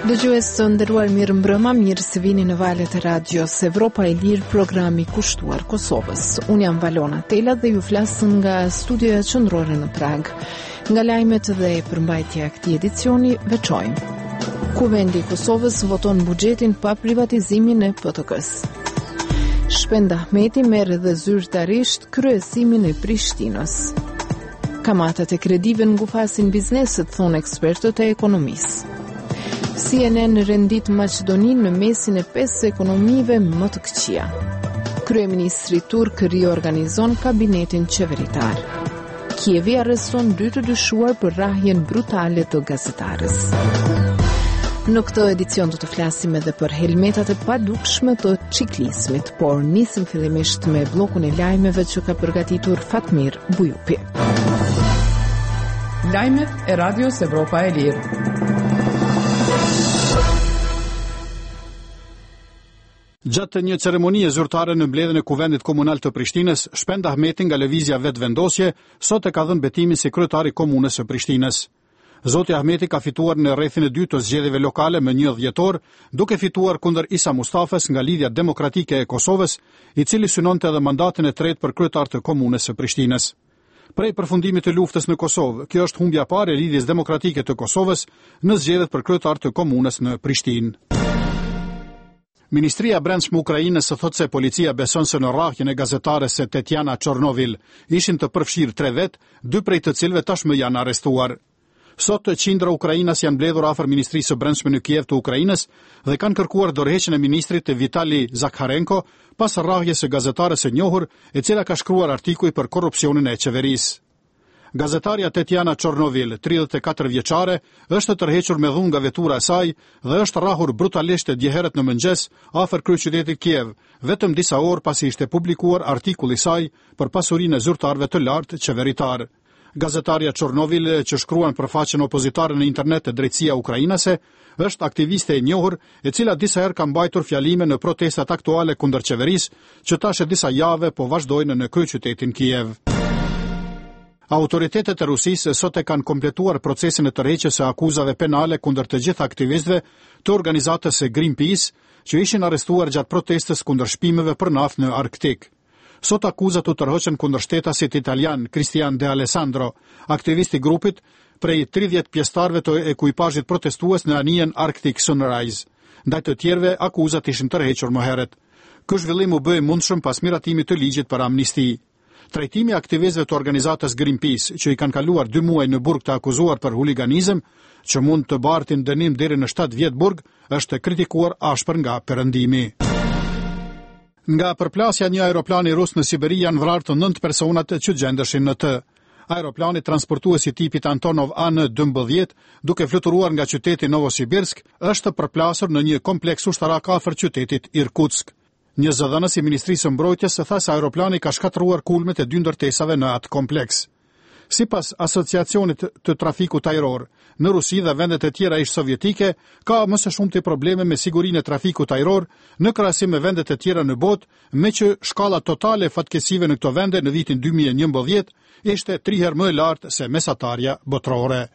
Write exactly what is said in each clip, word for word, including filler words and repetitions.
Dëgjues të nderuar, mirë mbrëma, mirë se vini në valët e radios Evropa e Lirë, programi kushtuar Kosovës. Unë jam Valona Tela dhe ju flas nga studioja qendrore në Prag. Nga lajmet dhe përmbajtja e këtij edicioni veçojmë. Kuvendi i Kosovës voton buxhetin pa privatizimin e P T K-s. Shpend Ahmeti merr edhe zyrtarisht kryesimin e Prishtinës. Kamatat e kredive ngufasin bizneset, thonë ekspertët e ekonomisë. C N N rendit Maqedoninë në mesin e pesë ekonomive më të këqija. Kryeministri turk riorganizon kabinetin qeveritar. Kievi arreston dy të dyshuar për rrahjen brutale të gazetarës. Në këtë edicion do të flasim edhe për helmetat e padukshme të ciklismit, por nisim fillimisht me bllokun e lajmeve që ka përgatitur Fatmir Bujupi. Lajmet e Radios Evropa e Lirë. Gjatë një ceremonie zyrtare në mbledhjen e Kuvendit Komunal të Prishtinës, Shpend Ahmeti nga lëvizja vetvendosje sot e ka dhënë betimin si kryetari i komunës së Prishtinës. Zoti Ahmeti ka fituar në rrethin e dytë të zgjedhjeve lokale me një dhjetor, duke fituar kundër Isa Mustafës nga Lidhja Demokratike e Kosovës, i cili synonte edhe mandatin e tretë për kryetar të komunës së Prishtinës. Prej përfundimit të luftës në Kosovë, kjo është humbja e parë e Lidhjes Demokratike të Kosovës në zgjedhjet për kryetar të komunës në Prishtinë. Ministria e Brendshme e Ukrainës thot se policia beson se në rrahjen e gazetares së Tetjana Çornovil ishin të përfshirë tre vet, dy prej të cilëve tashmë janë arrestuar. Sot qindra Ukrainas janë mbledhur afër Ministrisë së Brendshme në Kiev të Ukrainës dhe kanë kërkuar dorëheqjen e ministrit Vitali Zakharenko pas rrahjes së gazetares së njohur, e cila ka shkruar artikuj për korrupsionin e qeverisë. Gazetarja Tetjana Çornovil, tridhjetë e katër vjeçare, është tërhequr me dhunë nga vetura e saj dhe është rrahur brutalisht dje herët në mëngjes afër kryeqytetit Kiev, vetëm disa orë pasi ishte publikuar artikulli i saj për pasurinë e zyrtarëve të lartë qeveritar. Gazetarja Çornovil, që shkruan për faqen opozitare në internet të Drejtësia Ukrainase, është aktiviste e njohur, e cila disa herë ka mbajtur fjalime në protestat aktuale kundër qeverisë, që tash e disa jave po vazhdojnë në kryeqytetin Kiev. Autoritetet e Rusisë sot e kanë kompletuar procesin e tërheqjes së akuzave penale kundër të gjithë aktivistëve të organizatës së Greenpeace, që ishin arrestuar gjatë protestës kundër shpimeve për naftë në Arktik. Sot akuzat u tërhoqen kundër shtetasit italian Cristian De Alessandro, aktivist i grupit, prej tridhjetë pjesëtarëve të ekuipazhit protestues në anijen Arctic Sunrise. Ndaj të tjerëve akuzat ishin tërhequr më herët. Ky zhvillim u bë i mundshëm pas miratimit të ligjit për amnisti. Trajtimi i aktivistëve të organizatës Greenpeace, që i kanë kaluar dy muaj në burg të akuzuar për huliganizëm, që mund të bartin dënim deri në shtatë vjet burg, është kritikuar ashpër nga Perëndimi. Nga përplasja një aeroplani rus në Siberi janë vrarë të nëntë personat që gjendeshin në të. Aeroplani transportuesi tipit Antonov A N dymbëdhjetë, duke fluturuar nga qyteti Novosibirsk, është përplasur në një kompleks ushtarak afër qytetit Irkutsk. Një zëdhënës i Ministrisë së Mbrojtjes tha se aeroplani ka shkatëruar kulmet e dy ndërtesave në atë kompleks. Sipas Asociacionit të Trafikut Ajror, në Rusi dhe vendet e tjera ish sovjetike, ka më së shumti probleme me sigurinë e trafikut ajror në krahasim me vendet e tjera në botë, me që shkalla totale e fatkesive në këto vende në vitin dy mijë e njëmbëdhjetë ishte tri herë më e lartë se mesatarja botërore.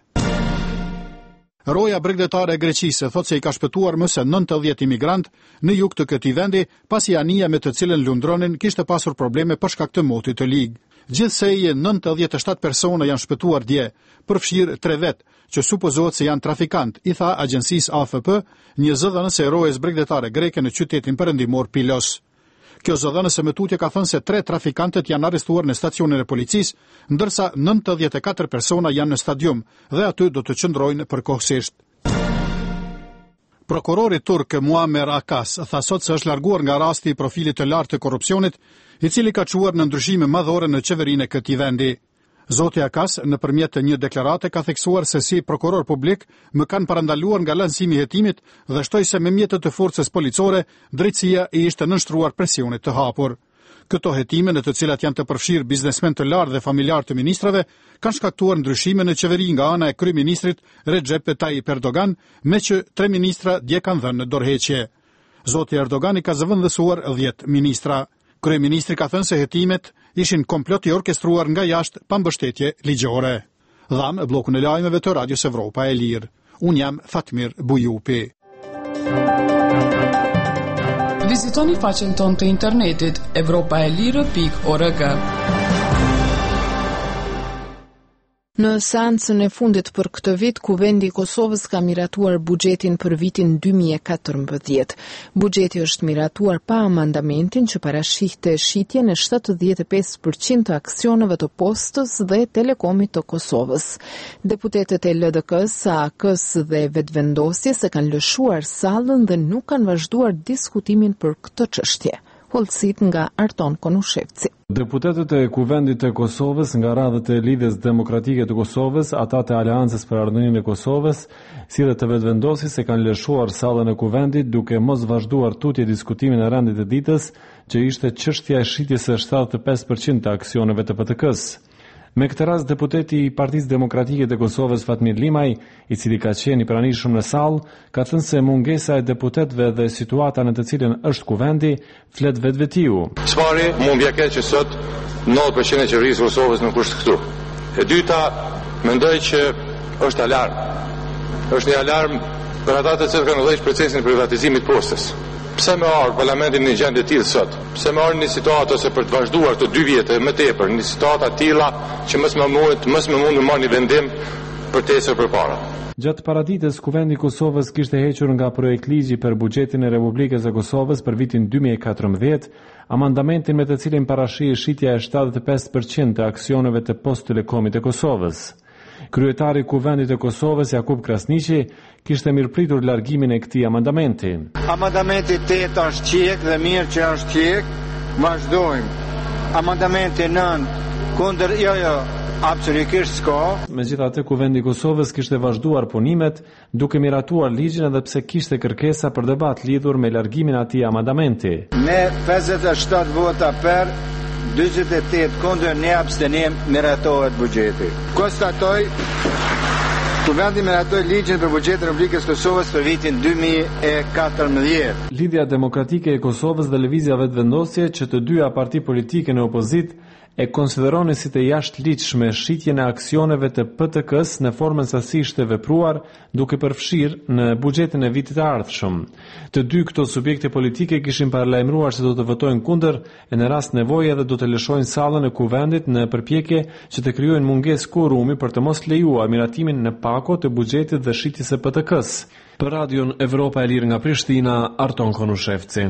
Roja bregdetare e Greqisë thot se i ka shpëtuar më se nëntëdhjetë imigrant në jug të këtij vendi, pasi anija me të cilën lundronin kishte pasur probleme për shkak të motit të ligë. Gjithsej nëntëdhjetë e shtatë persona janë shpëtuar dje, përfshirë tre vet, që supozohet se janë trafikant, i tha agjencisë A F P, një zëdhënës e rojes bregdetare greke në qytetin perëndimor Pilos. Kjo zëdhënës e mëtutje ka thënë se tre trafikantët janë arrestuar në stacionin e policisë, ndërsa nëntëdhjetë e katër persona janë në stadium dhe aty do të qëndrojnë përkohësisht. Prokurori turk Muammer Akas tha sot se është larguar nga rasti i profilit të lartë të korrupsionit, i cili ka çuar në ndryshime madhore në qeverinë e këtij vendi. Zoti Akas, nëpërmjet një deklarate, ka theksuar se si prokuror publik më kanë parandaluar nga lansimi i hetimit dhe shtoi se me mjetet të forcës policore, drejtësia i ishte nënshtruar presionit të hapur. Këto hetime, në të cilat janë të përfshirë biznesmen të lartë dhe familjar të ministrave, kanë shkaktuar ndryshime në qeveri nga ana e kryeministrit Recep Tayyip Erdogan, me që tre ministra dje kanë dhënë në dorëheqje. Zoti Erdogan i ka zëvendësuar dhjetë ministra. Kryeministri ka thënë se hetimet ishin komplot i orkestruar nga jashtë pa mbështetje ligjore. Dham blokun e lajmeve të Radios Evropa e Lirë. Unë jam Fatmir Bujupi. Vizitoni faqen tonë të internetit evropa e lirë pikë org. Në seancën e fundit për këtë vit, Kuvendi i Kosovës ka miratuar buxhetin për vitin dy mijë e katërmbëdhjetë. Buxheti është miratuar pa amandamentin që parashikte shitjen e shtatëdhjetë e pesë përqind të aksioneve të Postës dhe Telekomit të Kosovës. Deputetët e L D K-s, A K-s dhe Vetvendosjes e kanë lëshuar sallën dhe nuk kanë vazhduar diskutimin për këtë çështje. Hollësit nga Arton Konushevci. Deputetët e Kuvendit të Kosovës nga radhët e Lidhjes Demokratike të Kosovës, ata të Aleancës për Ardhëninë e Kosovës, si dhe të Vetvendosjes e kanë lëshuar sallën e Kuvendit duke mos vazhduar tutje diskutimin e rendit të ditës, që ishte çështja e shitjes së shtatëdhjetë e pesë përqind të aksioneve të P T K-s. Me këtë rast, deputeti i Partisë Demokratike të Kosovës Fatmir Limaj, i cili ka qenë i pranishëm në sallë, ka thënë se mungesa e deputetëve dhe situata në të cilën është Kuvendi flet vetvetiu. Çfarë mund bie keq që sot nëntëdhjetë përqind e qeverisë së Kosovës nuk është këtu. E dyta, mendoj që është alarm. Është një alarm për ata të cilët kanë ndodhur procesin e privatizimit të Postës. Pse më ardh parlamenti në një gjendje të tillë sot? Pse më ardh në një situatë ose për të vazhduar këto dy vjet e më tepër, në situata të tilla që mos më mund mos më mund të marrë një vendim për të ecur përpara. Gjatë paraditës, Kuvendi i Kosovës kishte hequr nga projekt ligji për buxhetin e Republikës së Kosovës për vitin dy mijë e katërmbëdhjetë, amandamentin me të cilin parashihej shitja e shtatëdhjetë e pesë përqind të aksioneve të Post Telekomit të Kosovës. Kryetari i Kuvendit të Kosovës, Jakub Krasniqi, kishte mirëpritur largimin e këtij amandamenti. Amandamenti tetë është qek dhe mirë që është qek, vazhdojmë. Amandamenti nëntë, kundër jo jo, absolutisht s'ka. Megjithatë, Kuvendi i Kosovës kishte vazhduar punimet duke miratuar ligjin edhe pse kishte kërkesa për debat lidhur me largimin e atij amandamenti. Me pesëdhjetë e shtatë vota për, dyzet e tetë kundër, një abstenim, miratohet buxheti. Konstatoj, Kuvendi miratoi ligjin për buxhetin e Republikës së Kosovës për vitin dy mijë e katërmbëdhjetë. Lidhja Demokratike e Kosovës dhe Lëvizja Vetvendosje, që të dyja parti politike në opozit, e konsideroni si të jashtëligjshme shitjen e aksioneve të P T K-s në formën se si ishte vepruar duke përfshirë në buxhetin e vitit të ardhshëm. Të dy këto subjekte politike kishin paralajmëruar se do të votojnë kundër e në rast nevoje edhe do të lëshojnë sallën e Kuvendit në përpjekje që të krijojnë mungesë quorumi për të mos lejuar miratimin në pako të buxhetit dhe shitjes së P T K-s. Për Radion Evropa e Lirë nga Prishtina, Arton Konushevci.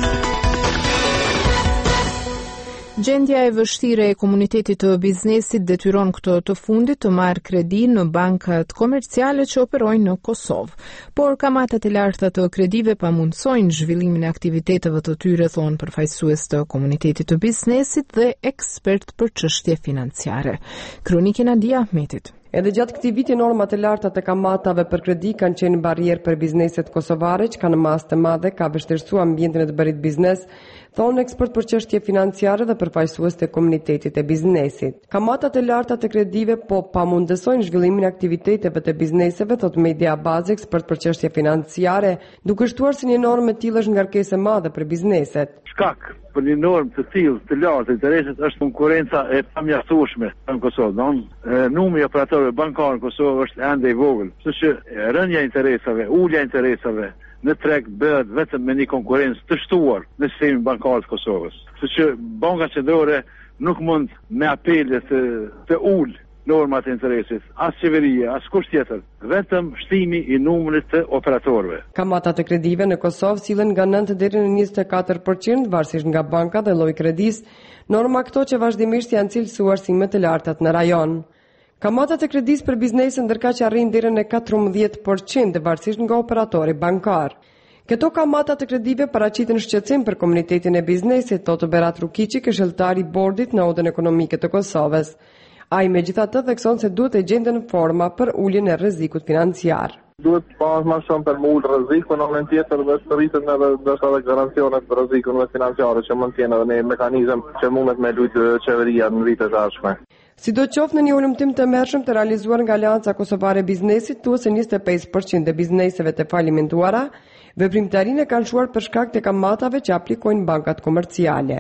Gjendja e vështire e komunitetit të biznesit detyron këtë të fundit të marrë kredi në bankat komerciale që operojnë në Kosovë. Por kamatat e larta të kredive pamundsojnë zhvillimin e aktiviteteve të tyre, thonë përfaqësues të komunitetit të biznesit dhe ekspert për çështje financiare. Kroniki Nadia Ahmetit. Edhe gjatë këtij viti normat e larta të kamatave për kredi kanë qenë barierë për bizneset kosovare që kanë masë të madhe, ka vështirësuar ambientin e të bërit biznes, thonë ekspert për çështje financiare dhe përfaqësues të komunitetit e biznesit. Kamatat e larta të kredive po pamundësojnë zhvillimin e aktiviteteve të bizneseve, thotë Media Bazë, ekspert për çështje financiare, duke shtuar se një normë e tillë është ngarkesë e madhe për bizneset. Shkak për një normë të tillë të lartë të interesit është konkurenca e pamjaftueshme në Kosovë. Don numri i operatorëve bankarë në Kosovë është ende i vogël, kështu që rënja e interesave, ulja e interesave në treg bëhet vetëm me një konkurrencë të shtuar në sistemin bankar të Kosovës. Kështu që Banka Qendrore nuk mund me apele të, të ulë normat e interesit, as qeveria, as kusht tjetër, vetëm shtimi i numrit të operatorëve. Kamatat e kredive në Kosovë sillen nga nëntë deri në njëzet e katër përqind varësisht nga banka dhe lloji kredis, norma këto që vazhdimisht janë cilësuar si më të lartat në rajon. Kamatat e kredis për biznesin ndërkaq që arrin deri në katërmbëdhjetë përqind varësisht nga operatori bankar. Këto kamata të kredive paraqiten shqetësim për komunitetin e biznesit, thotë Berat Rukiqi, këshilltari i bordit në Odën Ekonomike të Kosovës. Ai megjithatë thekson se duhet të gjenden forma për uljen e rrezikut financiar. Duhet pas më shumë për më ullë rrezikun, në anën tjetër dhe të rritën edhe dërsa dhe garancionet për rrezikun dhe financiare që mund t'jenë edhe një mekanizëm që mundet me lujtë qeveria në vitet e ardhshme. Sidoqoftë në një ulëmtim të mërshëm të realizuar nga Aleanca Kosovare e Biznesit, thuhet se njëzet e pesë përqind e bizneseve të falimentuara veprimtarinë kanë shuar për shkak të kamatave që aplikojnë bankat komerciale.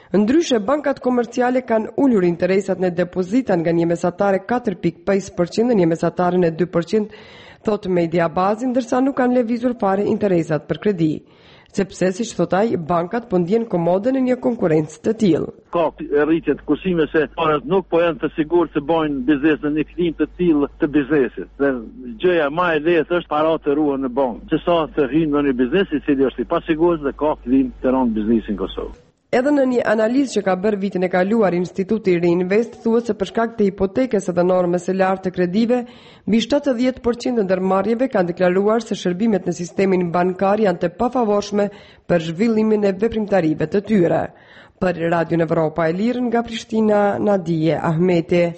Ndryshe, bankat komerciale kanë ulur interesat në depozita nga një mesatare katër pikë pesë përqind në një mesatare në dy përqind, thot Media Bazi, ndërsa nuk kanë lëvizur fare interesat për kredi. Sepse, siç thot ai, bankat po ndjen komode në një konkurrencë të tillë. Ka rritje të kushtimeve se parat nuk po janë të sigurt se bojnë biznes në një klim të tillë të biznesit. Dhe gjëja më e lehtë është para të ruhen në bankë. Se sa të hyjnë në një biznes i cili është i pasigurt dhe ka klim të rënd biznesi në Kosovë. Edhe në një analizë që ka bërë vitin e kaluar, Instituti Reinvest thuhet se për shkak të hipotekës dhe normës së lartë të kredive, mbi shtatëdhjetë përqind e ndërmarrjeve kanë deklaruar se shërbimet në sistemin bankar janë të pafavorshme për zhvillimin e veprimtarive të tyre. Për Radio Evropa e Lirë nga Prishtina, Nadije Ahmeti.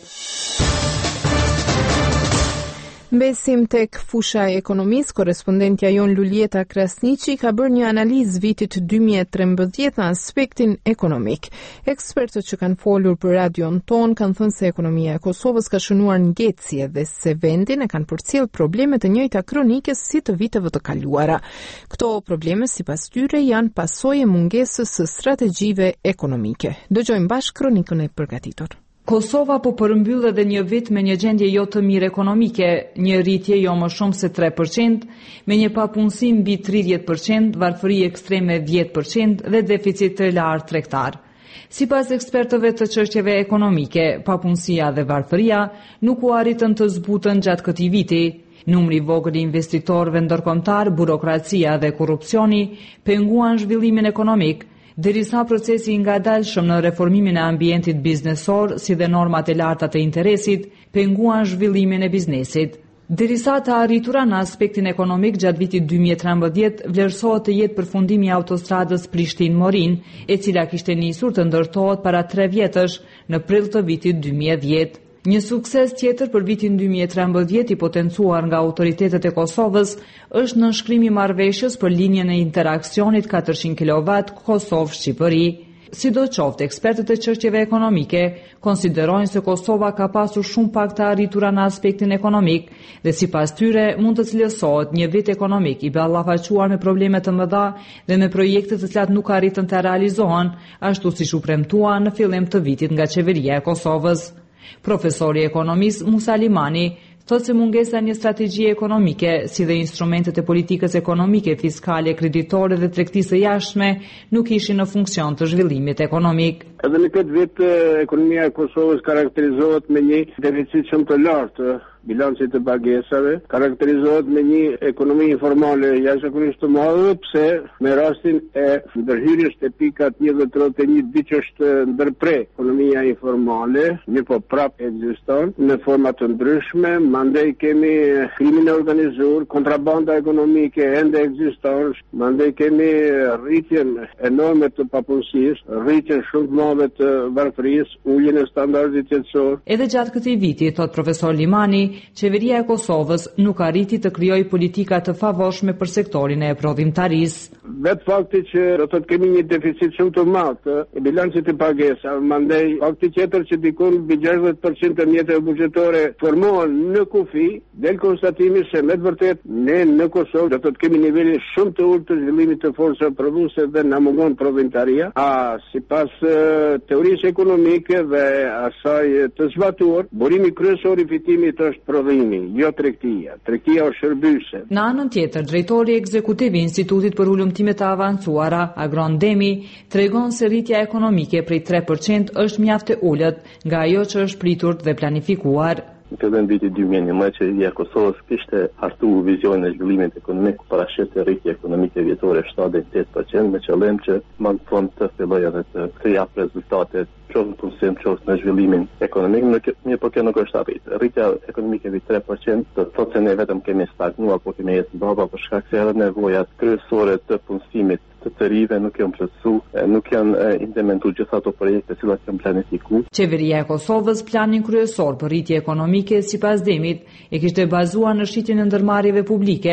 Mbesim tek fusha e ekonomisë, korespondentja jon Luljeta Krasniqi ka bërë një analizë vitit dy mijë e trembëdhjetë në aspektin ekonomik. Ekspertët që kanë folur për radion ton kanë thënë se ekonomia e Kosovës ka shënuar ngjecje dhe se vendin e kanë përcjell probleme të njëjta kronike si të viteve të kaluara. Këto probleme sipas tyre janë pasojë mungesës së strategjive ekonomike. Dëgjojmë bashkë kronikën e përgatitur. Kosova po përmbyll edhe një vit me një gjendje jo të mirë ekonomike, një rritje jo më shumë se tre përqind, me një papunësi mbi tridhjetë përqind, varfëri ekstreme dhjetë përqind dhe deficit të lartë tregtar. Sipas ekspertëve të çështjeve ekonomike, papunësia dhe varfëria nuk u arritën të zbutën gjatë këtij viti. Numri i vogël i investitorëve ndërkombëtar, burokracia dhe korrupsioni penguan zhvillimin ekonomik. Derisa procesi i ngadalshëm në reformimin e ambientit biznesor, si dhe normat e larta të interesit, penguan zhvillimin e biznesit. Derisa të arritura në aspektin ekonomik gjatë vitit dy mijë e trembëdhjetë, vlerësohet të jetë përfundimi i autostradës Prishtinë-Morin, e cila kishte nisur të ndërtohet para tre vjetësh në prill të vitit dy mijë e dhjetë. Një sukses tjetër për vitin dy mijë e trembëdhjetë i potencuar nga autoritetet e Kosovës është nënshkrimi i marrëveshjes për linjën e interaksionit katërqind kilowatt Kosovë-Shqipëri. Sidoqoftë, ekspertët e çështjeve ekonomike konsiderojnë se Kosova ka pasur shumë pak të arritura në aspektin ekonomik dhe sipas tyre mund të cilësohet një vit ekonomik i ballafaquar me probleme të mëdha dhe me projekte të cilat nuk arritën të realizohen, ashtu siç u premtua në fillim të vitit nga qeveria e Kosovës. Profesori ekonomist Musa Limani thotë se mungesa një strategjie ekonomike, si dhe instrumentet e politikës ekonomike, fiskale, kreditore dhe tregtisë së jashtme nuk ishin në funksion të zhvillimit ekonomik. Edhe në këtë vit ekonomia e Kosovës karakterizohet me një deficit shumë të lartë bilancit të pagesave, karakterizohet me një ekonomi informale jashtëzakonisht të madhe, pse me rastin e ndërhyrjes të pikat një dhe tridhjetë e një diç është ndërpre ekonomia informale, një po prap ekziston në forma të ndryshme, mandej kemi krimin e organizuar, kontrabanda ekonomike ende ekziston, mandej kemi rritjen enorme të papunësisë, rritjen shumë të madhe të varfërisë, uljen e standardit jetësor. Edhe gjatë këtij viti, thot profesor Limani, qeveria e Kosovës nuk arriti të krijojë politika të favorshme për sektorin e prodhimtarisë. Vetë fakti që do të kemi një deficit shumë të madh e bilancit të pagesave, mandej fakti tjetër që dikon mbi gjashtëdhjetë përqind të mjeteve buxhetore formohen në kufi, del konstatimi se me të vërtetë ne në Kosovë do të kemi nivelin shumë të ulët të zhvillimit të forcave prodhuese dhe na mungon prodhimtaria. A sipas teorisë ekonomike dhe asaj të zbatuar, burimi kryesor i fitimit është prodhimi, jo tregtia. Tregtia është shërbyese. Në anën tjetër, drejtori ekzekutiv i Institutit për Ulëmtime të Avancuara, Agron Demi, tregon se rritja ekonomike prej tre përqind është mjaft e ulët nga ajo që është pritur dhe planifikuar. Në fillim vitit dy mijë e njëmbëdhjetë, qeveria e Kosovës kishte hartuar vizionin e zhvillimit ekonomik, parashiste rritje ekonomike vjetore shtatë deri në tetë përqind me qëllim që më në fund të fillojë edhe të krijojë rezultate qoftë në punësim, qoftë në zhvillimin ekonomik, mirë po kjo nuk është arritur. Rritja ekonomike mbi tre përqind do të thotë se ne vetëm kemi stagnuar, po kemi jetë mbrapa për shkak se edhe nevojat kryesore të punësimit të të rive nuk janë plotësuar, nuk janë implementuar gjithë ato projekte që janë planifikuar. Qeveria e Kosovës planin kryesor për rritje ekonomike sipas Demit e kishte bazuar në shitjen e ndërmarrjeve publike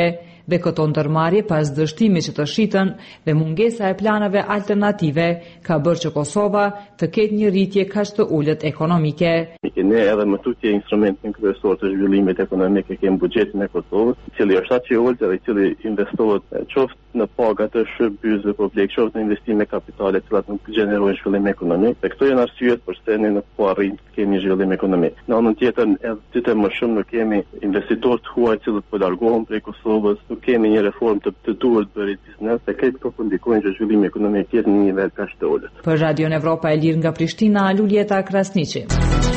dhe këto ndërmarrje pas dështimit që të shitën dhe mungesa e planeve alternative ka bërë që Kosova të ketë një rritje kaq të ulët ekonomike. Ne edhe më tutje instrumentin kryesor të zhvillimit ekonomik e kemi buxhetin e Kosovës, i cili është aq i ulët dhe i cili investohet qoftë në pagat të shërbëzve publik, qoftë në investime kapitale të cilat nuk gjenerojnë zhvillim ekonomik. Dhe këto janë arsyet përse ne nuk po arrijmë të kemi zhvillim ekonomik. Në anën tjetër, edhe ditë më shumë nuk kemi investitorë të huaj që po largohen prej Kosovës, nuk kemi një reformë të, të duhur të bërit biznes, dhe këtë këto ndikojnë që zhvillimi ekonomik jetë në një nivel kaq të ulët. Për Radion Evropa e Lirë nga Prishtina, Luljeta Krasniqi.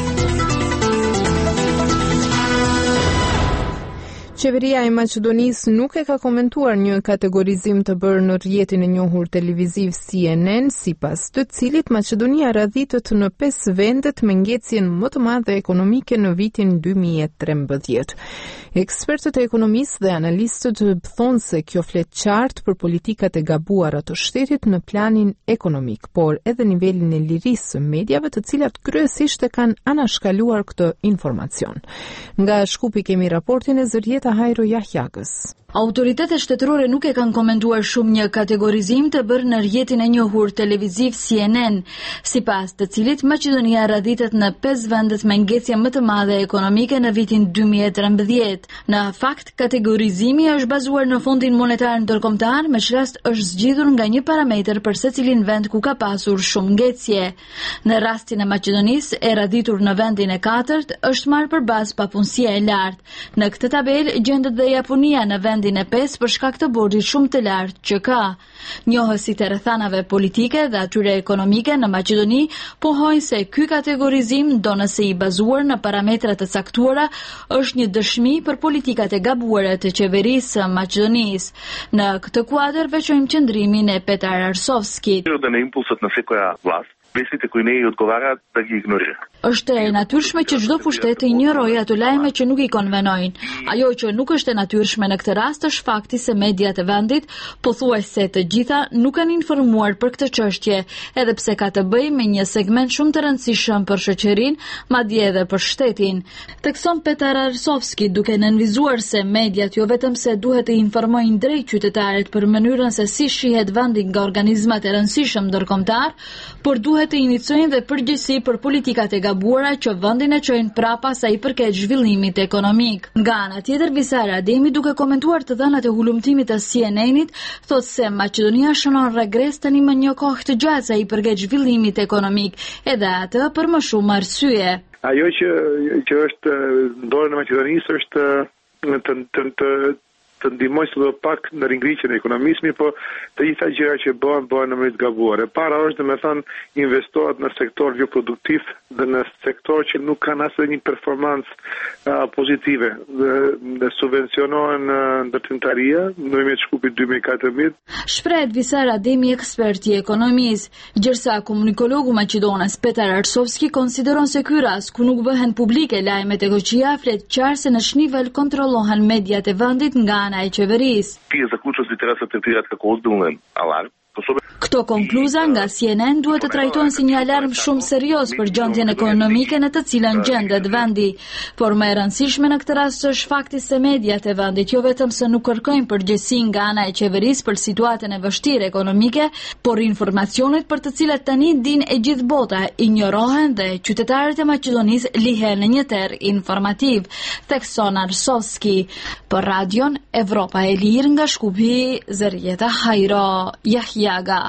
Qeveria e Maqedonisë nuk e ka komentuar një kategorizim të bërë në rrjetin e njohur televiziv C N N, sipas të cilit Maqedonia radhitët në pesë vendet me ngjecjen më të madhe ekonomike në vitin dy mijë e trembëdhjetë. Ekspertët e ekonomisë dhe analistët thonë se kjo flet qartë për politikat e gabuara të shtetit në planin ekonomik, por edhe nivelin e lirisë së mediave, të cilat kryesisht e kanë anashkaluar këtë informacion. Nga Shkupi kemi raportin e Zërjeta Hajro Jahjagës. Autoritetet shtetërore nuk e kanë komentuar shumë një kategorizim të bërë në rrjetin e njohur televiziv C N N, sipas të cilit Maqedonia radhitet në pesë vendet me ngjecje më të madhe ekonomike në vitin dy mijë e trembëdhjetë. Në fakt, kategorizimi është bazuar në Fondin Monetar Ndërkombëtar, me çrast është zgjidhur nga një parametër për secilin vend ku ka pasur shumë ngjecje. Në rastin e Maqedonisë, e radhitur në vendin e katërt është marrë për bazë papunësia e lartë. Në këtë tabelë gjendet dhe Japonia në vendin e pesë për shkak të borxhit shumë të lartë që ka. Njohësit e rrethanave politike dhe atyre ekonomike në Maqedoni pohojnë se ky kategorizim, do nëse i bazuar në parametra të caktuara, është një dëshmi për politikat e gabuara të qeverisë së Maqedonisë. Në këtë kuadër veçojmë qëndrimin e Petar Arsovskit. На импулсът на всяка власт, вестите кои не й отговарят, да ги игнорира. Është e natyrshme që çdo pushtet të injorojë ato lajme që nuk i konvenojnë. Ajo që nuk është e natyrshme në këtë rast është fakti se mediat e vendit, pothuajse të gjitha, nuk kanë informuar për këtë çështje, edhe pse ka të bëjë me një segment shumë të rëndësishëm për shoqërinë, madje edhe për shtetin. Tekson Petar Arsovski, duke nënvizuar se mediat jo vetëm se duhet të informojnë drejt qytetarët për mënyrën se si shihet vendi nga organizmat e rëndësishëm ndërkombëtar, por duhet të iniciojnë dhe përgjegjësi për politikat e gabuara që vendin e çojnë prapa sa i përket zhvillimit ekonomik. Nga ana tjetër, Visar Ademi, duke komentuar të dhënat e hulumtimit të C N N-it, thotë se Maqedonia shënon regres tani më një kohë të gjatë sa i përket zhvillimit ekonomik, edhe atë për më shumë arsye. Ajo që që është në dorën e Maqedonisë është të të të, të të ndihmojë së pak në ringritjen e ekonomisë, po të gjitha gjërat që bëhen bëhen në mënyrë të gabuar. E para është, domethënë, investohet në sektor jo produktiv dhe në sektor që nuk kanë asnjë një performancë uh, pozitive. Dhe, dhe subvencionohen uh, ndërtimtaria në mes shkupit dy mijë e katërmbëdhjetë. Shprehet Visar Ademi, ekspert i ekonomisë, gjërsa komunikologu maqedonas Petar Arsovski konsideron se ky rast ku nuk bëhen publike lajmet e Koqia flet qartë se në ç'nivel kontrollohen mediat e vendit nga ana e qeverisë. Тие заключват ли трябва да се третират како озбилен аларм? Këto konkluza nga C N N duhet të trajtohen si një alarm shumë serioz për gjendjen ekonomike në të cilën gjendet vendi. Por më e rëndësishme në këtë rast është fakti se mediat e vendit jo vetëm se nuk kërkojnë përgjegjësi nga ana e qeverisë për situatën e vështirë ekonomike, por informacionet për të cilat tani din e gjithë bota injorohen dhe qytetarët e Maqedonisë lihen në një terr informativ. Tekson Arsovski, për Radion Evropa e Lirë nga Shkupi, Zërjeta Hajro Jahja.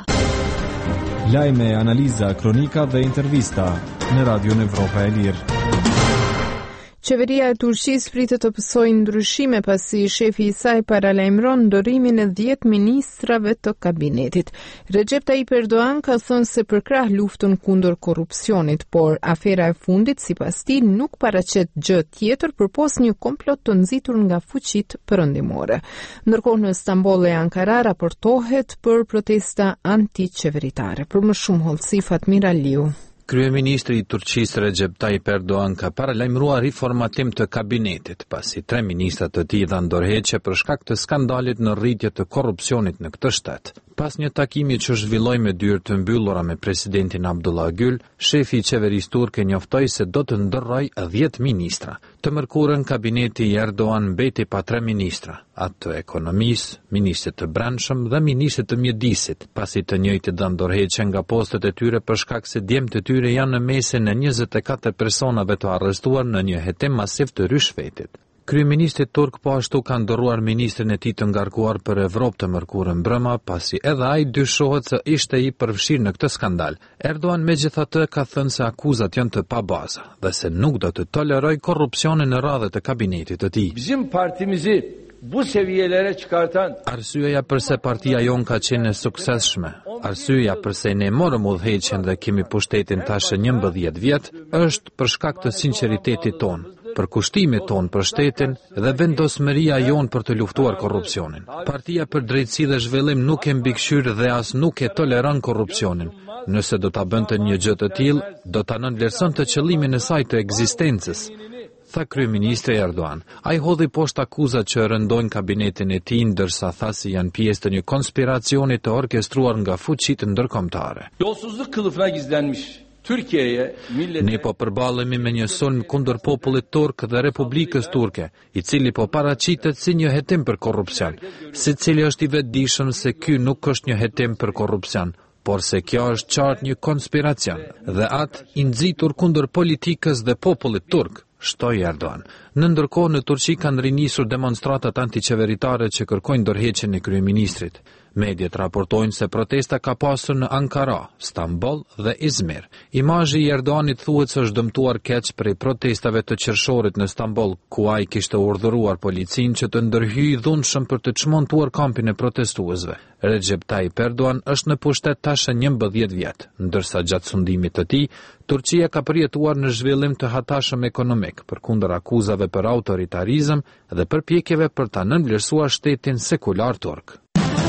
Lajme, analiza, kronika dhe intervista në Radion Evropa e Lirë. Qeveria e Turqisë pritet të pësojë ndryshime pasi shefi i saj paralajmëron ndorimin e dhjetë ministrave të kabinetit. Recep Tayyip Erdogan ka thënë se përkrah luftën kundër korrupsionit, por afera e fundit sipas tij nuk paraqet gjë tjetër përpos një komplot të nxitur nga fuqitë perëndimore. Ndërkohë në Stamboll e Ankara raportohet për protesta antiqeveritare. Për më shumë hollësi Fatmir Aliu. Kryeministri i Turqisë Recep Tayyip Erdogan ka paralajmëruar riformatim të kabinetit, pasi tre ministrat të tij dhanë dorëheqje për shkak të skandalit në rritje të korrupsionit në këtë shtet. Pas një takimi që zhvilloi me dyert të mbyllura me presidentin Abdullah Gül, shefi i qeverisë turke njoftoi se do të ndërrojë dhjetë ministra. Të mërkurën kabineti i Erdogan mbeti pa tre ministra, atë të ekonomisë, ministrit të brendshëm dhe ministrit të mjedisit, pasi të njëjtit dhe ndorheqen nga postet e tyre për shkak se djemtë të tyre janë në mesin e njëzet e katër personave të arrestuar në një hetim masiv të rishfetit. Kryeministri turk po ashtu ka ndorruar ministrin e tij të ngarkuar për Evropë të mërkurën brëma, pasi edhe ai dyshohet se ishte i përfshirë në këtë skandal. Erdogan megjithatë ka thënë se akuzat janë të pabaza dhe se nuk do të toleroj korrupsionin në radhët e kabinetit të tij. Bizim partimizi bu seviyelere çıkartan Arsyeja pse partia jon ka qenë e suksesshme, arsyeja pse ne morëm udhëheqjen dhe kemi pushtetin tash njëmbëdhjetë vjet, është për shkak të sinqeritetit ton, për kushtimit ton për shtetin dhe vendosmëria jon për të luftuar korrupsionin. Partia për Drejtësi dhe Zhvillim nuk e mbikëqyr dhe as nuk e toleron korrupsionin. Nëse do ta bënte një gjë të tillë, do ta nënvlerësonte qëllimin e saj të ekzistencës, tha kryeministri Erdogan. Ai hodhi poshtë akuzat që rëndojnë kabinetin e tij, ndërsa tha se janë pjesë të një konspiracioni të orkestruar nga fuqitë ndërkombëtare. Yolsuzluk kılıfına gizlenmiş. Türkiye'ye, millete... Ne po përballemi me një sulm kundër popullit turk dhe Republikës Turke, i cili po paraqitet si një hetim për korrupsion, secili është i vetëdijshëm se ky nuk është një hetim për korrupsion, por se kjo është qartë një konspiracion, dhe atë i nxitur kundër politikës dhe popullit turk, shtoi Erdogan. Në ndërkohë në Turqi kanë rinisur demonstratat antiqeveritare që kërkojnë ndërheqjen e kryeministrit. Mediat raportojnë se protesta ka pasur në Ankara, Stamboll dhe Izmir. Imazhi i Erdoganit thuhet se është dëmtuar keq prej protestave të qershorit në Stamboll, ku ai kishte urdhëruar policinë që të ndërhyjë dhunshëm për të çmontuar kampin e protestuesve. Recep Tayyip Erdogan është në pushtet tash njëmbëdhjetë vjet, ndërsa gjatë sundimit të tij, Turqia ka përjetuar në zhvillim të hatashëm ekonomik, përkundër akuzave për autoritarizëm dhe përpjekjeve për ta nënvlerësuar shtetin sekular turk.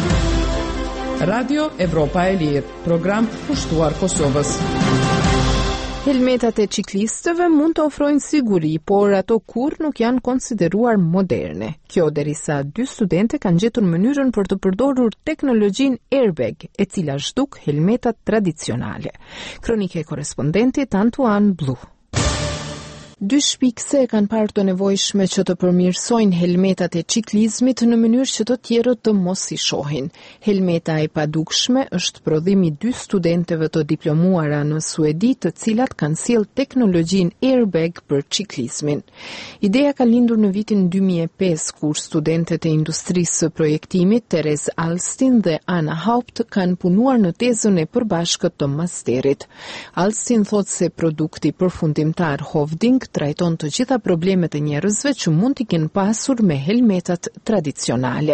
Radio Evropa e Lirë, program pushtuar Kosovës. Helmetat e ciklistëve mund të ofrojnë siguri, por ato kur nuk janë konsideruar moderne. Kjo derisa dy studente kanë gjetur mënyrën për të përdorur teknologjinë airbag, e cila zhduk helmetat tradicionale. Kronike e korespondentit Antoine Blu. Dy shpikse kanë parë të nevojshme që të përmirësojnë helmetat e ciklizmit në mënyrë që të tjerët të mos i shohin. Helmeta e padukshme është prodhimi dy studenteve të diplomuara në Suedi, të cilat kanë sjellë teknologjinë airbag për ciklizmin. Ideja ka lindur në vitin dy mijë e pesë, kur studentet e industrisë së projektimit Therese Alstin dhe Anna Haupt kanë punuar në tezën e përbashkët të masterit. Alstin thotë se produkti përfundimtar Hovding trajton të gjitha problemet e njerëzve që mund t'i kenë pasur me helmetat tradicionale.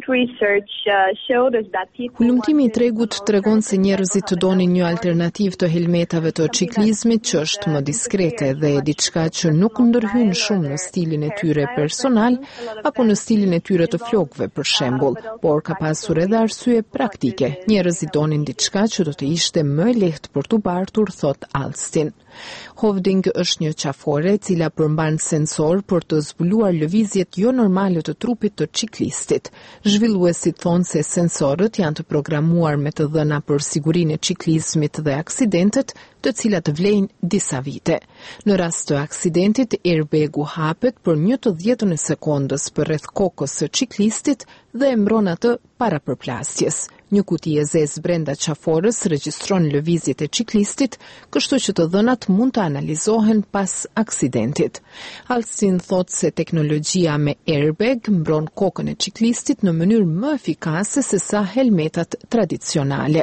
Hulumtimi i tregut tregon se njerëzit të donin një alternativë të helmetave të ciklizmit që është më diskrete dhe diçka që nuk ndërhyn shumë në stilin e tyre personal apo në stilin e tyre të flokëve për shembull, por ka pasur edhe arsye praktike. Njerëzit donin diçka që do të ishte më lehtë për t'u bartur, thot Alstin. Hovding është një qafore e cila përmban sensor për të zbuluar lëvizjet jo normale të trupit të ciklistit. Zhvilluesit thonë se sensorët janë të programuar me të dhëna për sigurinë e ciklizmit dhe aksidentet, të cilat vlejnë disa vite. Në rast të aksidentit, airbagu hapet për një të dhjetën e sekondës për rreth kokës së ciklistit dhe e mbron atë para përplasjes. Një kuti e zezë brenda qaforës regjistron lëvizjet e ciklistit, kështu që të dhënat mund të analizohen pas aksidentit. Alsin thot se teknologjia me airbag mbron kokën e ciklistit në mënyrë më efikase se sa helmetat tradicionale.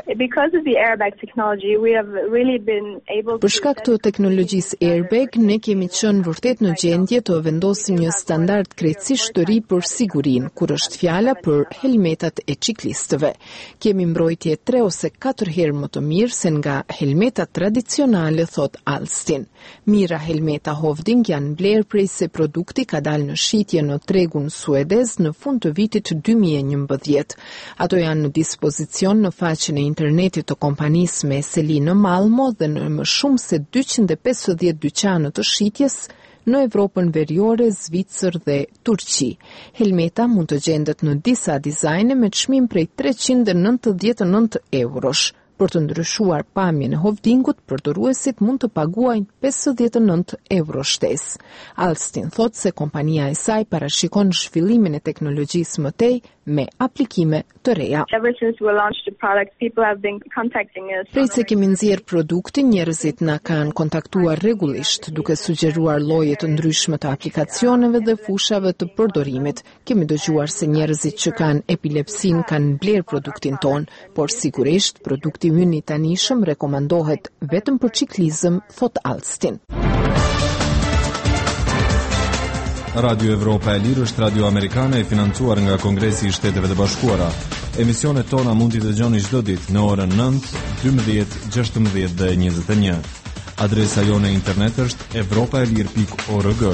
Për shkak të teknologjisë airbag, ne kemi qenë vërtet në gjendje të vendosim një standard krejtësisht të ri për sigurinë, kur është fjala për helmetat e ciklistëve. Kemi mbrojtje tre ose katër herë më të mirë se nga helmetat tradicionale, thot Alstin. Mira helmeta Hovding janë blerë prej se produkti ka dalë në shitje në tregun suedez në fund të vitit dy mijë e njëmbëdhjetë. Ato janë në dispozicion në faqen e internetit të kompanisë me seli në Malmo dhe në më shumë se dyqind e pesëdhjetë dyqane të shitjes në Evropën Veriore, Zvicër dhe Turqi. Helmeta mund të gjendet në disa dizajne me çmim prej treqind e nëntëdhjetë e nëntë eurosh. Për të ndryshuar pamjen e holdingut, përdoruesit mund të paguajnë pesëdhjetë e nëntë euro shtesë. Alstin thot se kompania e saj parashikon zhvillimin e teknologjisë më tej me aplikime të reja. Prej se kemi nxjerr produktin, njerëzit na kanë kontaktuar rregullisht, duke sugjeruar lloje të ndryshme të aplikacioneve dhe fushave të përdorimit. Kemi dëgjuar se njerëzit që kanë epilepsin kanë bler produktin ton, por sigurisht produkti ynë i tanishëm rekomandohet vetëm për ciklizëm, thot Alstin. Radio Evropa e Lirë është radio amerikane e financuar nga Kongresi i Shteteve të Bashkuara. Emisionet tona mund t'i dëgjoni çdo ditë në orën nëntë, dymbëdhjetë, gjashtëmbëdhjetë dhe njëzet e një. Adresa jone internet është evropaelir pikë org.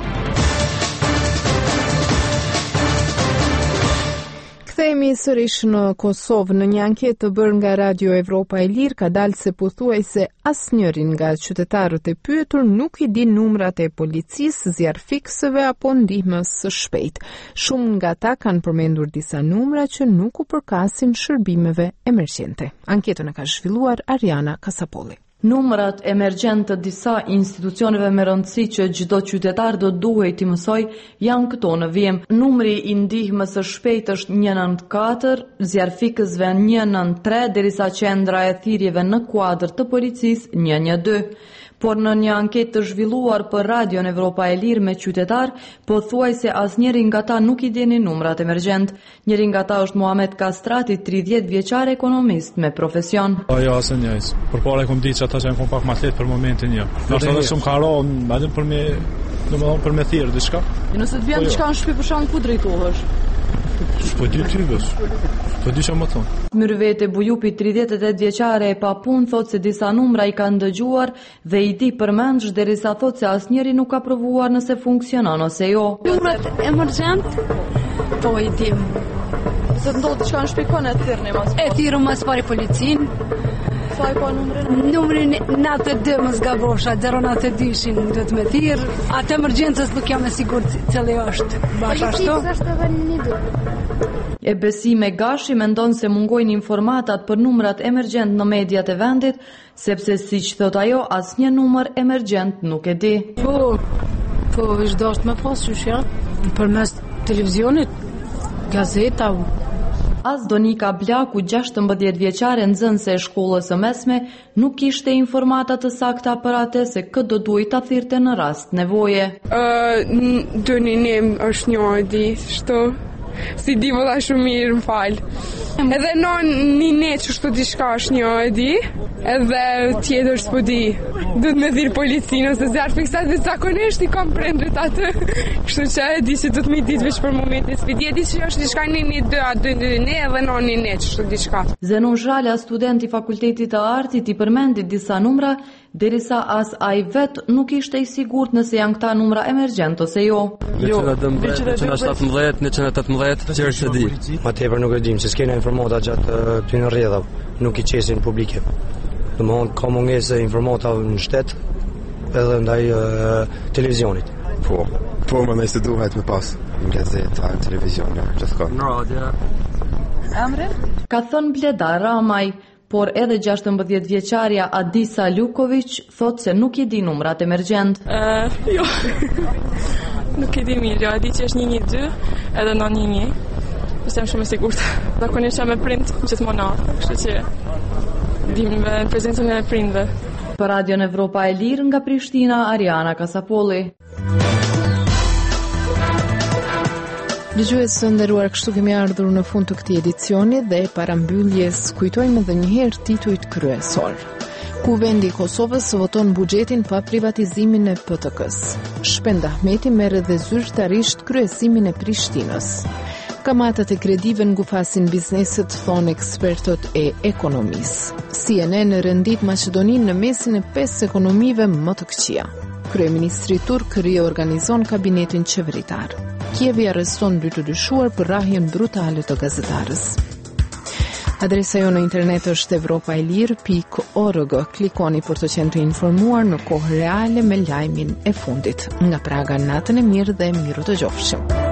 Kthehemi sërish në Kosovë. Në një anketë të bërë nga Radio Evropa e Lirë ka dalë se pothuajse asnjërin nga qytetarët e pyetur nuk i di numrat e policisë, zjarrfiksëve apo ndihmës së shpejtë. Shumë nga ta kanë përmendur disa numra që nuk u përkasin shërbimeve emergjente. Anketën e ka zhvilluar Ariana Kasapolli. Numrat emergjent të disa institucioneve me rëndësi që çdo qytetar do duhej t'i mësoj janë këto në vijim. Numri i ndihmës së shpejtë është një nëntë katër, zjarrfikësve një nëntë tre, derisa qendra e thirrjeve në kuadër të policisë një një dy. Por në një anketë të zhvilluar për Radion Evropa e Lirë me qytetar, pothuajse asnjëri nga ta nuk i dini numrat emergjent. Njëri nga ta është Muhamet Kastrati, tridhjetë vjeçar ekonomist me profesion. Jo, asë njëjës. Përpara e kom ditë që ata që janë kom pak ma thletë për momentin një. Nështë edhe shumë ka ra, edhe për me, në më thonë për me thirë, diçka. Nëse të vjen diçka në shtëpi për shkak ku drejtohesh? Po di ty vesh. Po di çfarë më thon. Myrvete Bujupi, tridhjetë e tetë vjeçare e pa punë, thot se disa numra i kanë dëgjuar dhe i di përmendsh, derisa thot se asnjëri nuk ka provuar nëse funksionon ose jo. Numrat emergjent? Po i dim. Se të ndodhë diçka në shtëpi kanë e thirrni mas. E thirrëm mas pari policin. Sa i pa numrin? Numrin natë dy më zgabosha, zero natë dyshin do të më thirr. Atë emergjencës nuk jam e sigurt cili është. Bash ashtu. Është edhe një dy. E Besime Gashi mendon se mungojnë informatat për numrat emergjent në mediat e vendit, sepse siç thot ajo, asnjë numër emergjent nuk e di. Po, po është dashur më pas çështja përmes televizionit, gazeta. As Donika Blaku, gjashtëmbëdhjetë vjeçare nxënëse e shkollës së mesme, nuk kishte informata të sakta për atë se kë do duhej ta thirrte në rast nevoje. Ë, doni nem është një di, shto. Si di vëlla shumë mirë, më falë. Edhe në një ne që shtu diçka është një e di, edhe tjetër s'po di. Du të me thirë policinë, ose zjarë fiksat dhe zakonisht i kam prendrit atë. Kështu që e di që du të me ditë veç për momentin s'pidi. E di që është diçka një një dë, a dë një ne, edhe në një ne që shtu diçka. Zenon Zhala, student i Fakultetit të Artit, i përmendit disa numra, derisa as ai vet nuk ishte i sigurt nëse janë këta numra emergjent ose jo. Jo, njëqind shtatëmbëdhjetë, njëqind tetëmbëdhjetë, që është e di. Ma tepër nuk e dim, se s'kena informata gjatë ty në rrjedhav, nuk i qesin publike. Domethënë ka mungesë informata në shtet, edhe ndaj televizionit. Po, po më mes të duhet me pas në gazeta, në televizion, gjithkohë. Në radio. Emrin? Ka thënë Bleda Ramaj, por edhe gjashtëmbëdhjetë vjeçarja Adisa Lukovic thot se nuk i di numrat emergjent. Uh, jo, nuk i di mirë, jo, e di që është një një dy, edhe në një një, është jam shumë e sigurt. Zakonisht jam me prind gjithmonë natë, kështu që dim në prezencën e prindve. Për Radion Evropa e Lirë nga Prishtina, Ariana Kasapolli. Dëgjues të nderuar, kështu kemi ardhur në fund të këtij edicioni dhe para mbylljes kujtojmë edhe një herë titujt kryesor. Kuvendi i Kosovës voton buxhetin pa privatizimin e P T K-s. Shpend Ahmeti merr edhe zyrtarisht kryesimin e Prishtinës. Kamatat e kredive ngufasin bizneset, thon ekspertët e ekonomisë. C N N rendit Maqedoninë në mesin e pesë ekonomive më të këqija. Kryeministri turk riorganizon kabinetin qeveritar. Kievi arreston dy të dyshuar për rrahjen brutale të gazetarës. Adresa jo në internet është evropaelir pikë org. Klikoni për të qenë të informuar në kohë reale me lajmin e fundit. Nga Praga, natën e mirë dhe miru të gjofshim.